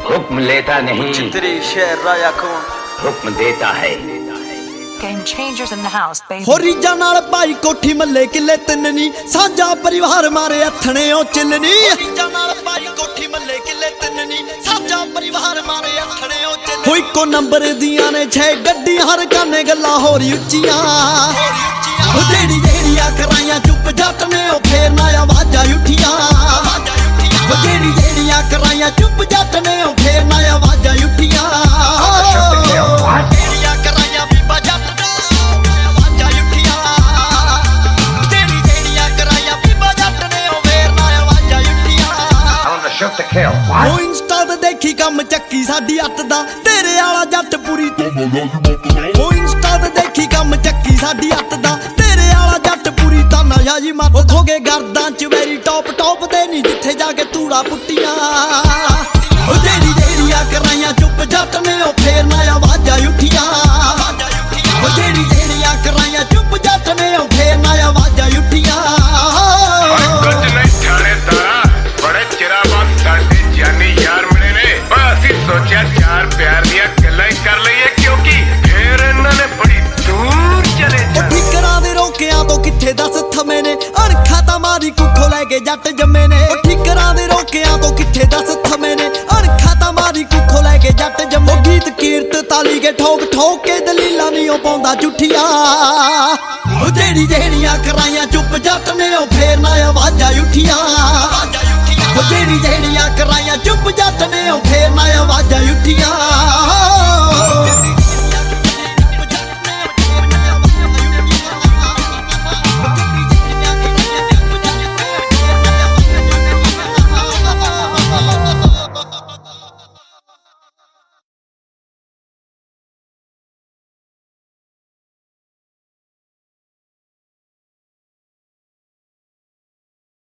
हुक्म लेता नहीं, तेरी शेर राया कौन हुक्म देता है। Game changers in the house, baby. हो रीजा नाल पाई कोठी मल्ले किले तिन्नी साझा परिवार मारे हथने ओ चिलनी। रीजा नाल पाई कोठी मल्ले किले तिन्नी साझा परिवार मारे हथने ओ चिलनी। हो इको नंबर दियां ने 6 गड्डी हर काने गल्ला होरी उच्चियां। हो जेड़ी जेड़ियां कराइयां चुप जट ने ओ फेर ना आवाजां उठियां। हो जेड़ी जेड़ियां कराइयां चुप जट ने ओ फेर ना आवाजां उठियां। जेड़ियां कराइयां बीबा जट ਉਹ ਇੰਸਟਾ ਤੇ ਦੇਖੀ ਕੰਮ ਚੱਕੀ ਸਾਡੀ ਅੱਤ ਦਾ ਤੇਰੇ ਵਾਲਾ ਜੱਟ ਪੂਰੀ। ਉਹ ਇੰਸਟਾ ਤੇ ਦੇਖੀ ਕੰਮ ਚੱਕੀ ਸਾਡੀ ਅੱਤ ਦਾ ਤੇਰੇ ਵਾਲਾ ਜੱਟ ਪੂਰੀ ਤਾਨਾ ਯਾਜੀ ਮੱਤ ਹੋ ਗਏ ਗਰਦਾਂ ਚ ਮੇਰੀ ਟੌਪ ਟੌਪ ਤੇ ਨਹੀਂ ਜਿੱਥੇ ਜਾ ਕੇ ਧੂੜਾ ਪੁੱਟੀਆਂ। ਉਹ ਜਿਹੜੀ ਜਿਹੜੀਆਂ ਕਰਾਈਆਂ ਚੁੱਪ ਜੱਟ ਨੇ ਉਹ ਫੇਰ ਨਾ ਆਵਾਜ਼ਾਂ ਉੱਠੀਆਂ। ਉਹ ਜਿਹੜੀ ਜਿਹੜੀਆਂ ਕਰਾਈਆਂ ਚੁੱਪ ਜੱਟ ਨੇ ਉਹ ਫੇਰ ਨਾ ਆਵਾਜ਼ਾਂ ਉੱਠੀਆਂ। सोचा चार प्यार दिया गल्लां कर लईए क्योंकि फिर इन्होंने बड़ी दूर चले जाना। ठिकरां दे रोकियां तो किथे दस थमे ने अणखा तां मारी कुखो लैके जट जम्मे ने। ठिकरां दे रोकियां तो किथे दस थमे ने अणखा तां मारी कुखो लैके जट जम्मे। गीत कीरत ताली के ठोक ठोक के दलीलां नहीं ओ पाउंदा झूठियां। ओ जेड़ी जेड़ियां कराइयां चुप जट ने ओ फेर ना आवाजां उठियां। ओ जेड़ी जेड़ियां कराइयां चुप जट ने ओ फेर ना आवाजां उठियां।